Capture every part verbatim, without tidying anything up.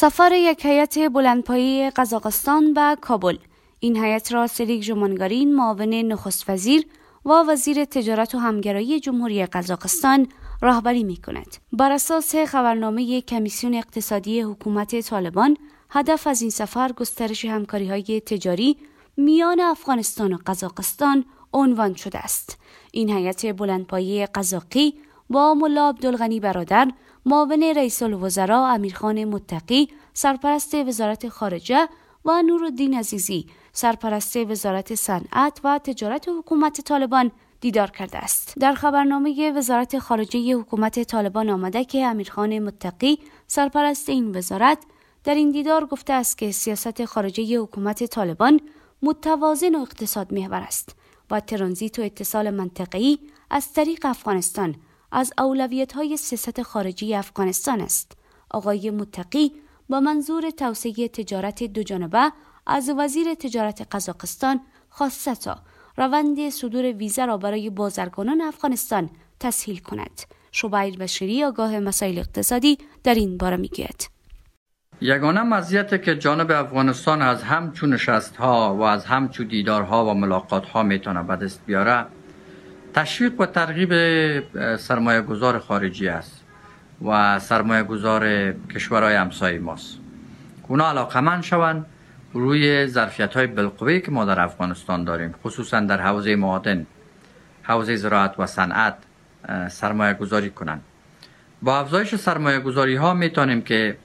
سفر یک هیئت بلندپایه قزاقستان به کابل. این هیئت را سریک ژومانگارین، معاون نخست وزیر و وزیر تجارت و همگرایی جمهوری قزاقستان راهبری می‌کند. بر اساس خبرنامه کمیسیون اقتصادی حکومت طالبان، هدف از این سفر گسترش همکاری‌های تجاری میان افغانستان و قزاقستان عنوان شده است. این هیئت بلندپایه قزاقی با ملا عبدالغنی برادر، معاون رئیس الوزراء امیرخان متقی، سرپرست وزارت خارجه و نورالدین عزیزی، سرپرست وزارت صنعت و تجارت حکومت طالبان دیدار کرده است. در خبرنامه وزارت خارجه حکومت طالبان آمده که امیرخان متقی، سرپرست این وزارت، در این دیدار گفته است که سیاست خارجه حکومت طالبان متوازن و اقتصاد محور است و ترانزیت و اتصال منطقه‌ای از طریق افغانستان از اولویت‌های سیاست خارجی افغانستان است. آقای متقی با منظور توسعه تجارت دوجانبه از وزیر تجارت قزاقستان خواسته تا روند صدور ویزا را برای بازرگانان افغانستان تسهیل کند. شبیر بشیری، آگاه مسائل اقتصادی، در این باره میگوید: یگانه مزیتی که جانب افغانستان از همچون نشست‌ها و از همچون دیدارها و ملاقات‌ها میتونه به دست بیاره، تشویق و ترغیب سرمایه گذار خارجی است و سرمایه گذار کشورهای همسایه ماست. اونا علاقمند شوند روی ظرفیت‌های بالقوه‌ای که ما در افغانستان داریم، خصوصا در حوزه معادن، حوزه زراعت و صنعت سرمایه گذاری کنند. با افزایش سرمایه گذاری ها میتونیم که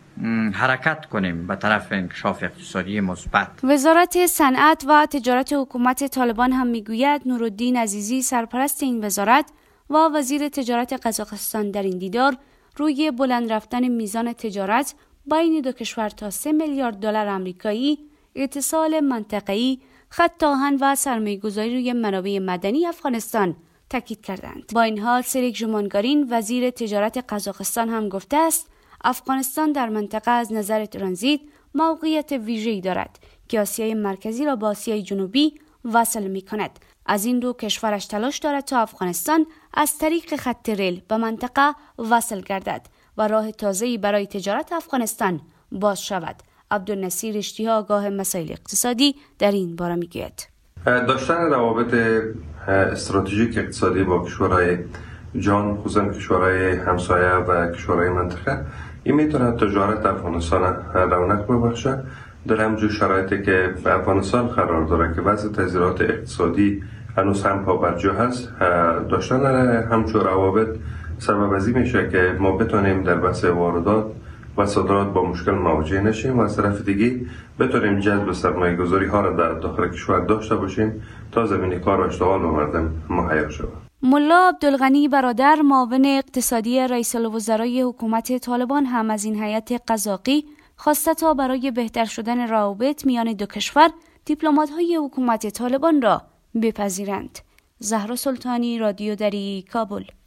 حرکت کنیم به طرف انکشاف اقتصادی مثبت. وزارت صنعت و تجارت حکومت طالبان هم میگوید نورالدین عزیزی، سرپرست این وزارت و وزیر تجارت قزاقستان، در این دیدار روی بلند رفتن میزان تجارت بین دو کشور تا سه میلیارد دلار آمریکایی، اتصال منطقه‌ای، خط آهن و سرمایه‌گذاری روی منابع معدنی افغانستان تاکید کردند. با این حال سریک ژومانگارین، وزیر تجارت قزاقستان، هم گفته است افغانستان در منطقه از نظر ترانزیت موقعیت ویژه‌ای دارد که آسیای مرکزی را با آسیای جنوبی وصل می‌کند. از این رو کشورش تلاش دارد تا افغانستان از طریق خط ریل به منطقه وصل گردد و راه تازه‌ای برای تجارت افغانستان باز شود. عبدالنصیر اشتیها، آگاه مسائل اقتصادی، در این باره میگوید: داشتن روابط استراتژیک اقتصادی با کشورهای جهان، خصوصا کشورهای همسایه و کشورهای منطقه، این میتونه تجارت افغانستان رونق ببخشه. در همچون شرایطی که افغانستان قرار داره که وضع تغییرات اقتصادی هنوز هم پابرجا هست، داشتن همچون روابط سبب از این میشه که ما بتونیم در بحث واردات و صادرات با مشکل مواجه نشیم و از طرف دیگه بتونیم جذب سرمایه گذاری ها را در داخل کشور داشته باشیم تا زمینه کار و اشتغال به مردم مهیا شود. ملا عبدالغنی برادر، معاون اقتصادی رئیس الوزرای حکومت طالبان، هم از این هیئت قزاقی خواسته تا برای بهتر شدن روابط میان دو کشور دیپلمات‌های حکومت طالبان را بپذیرند. زهرا سلطانی، رادیو دری، کابل.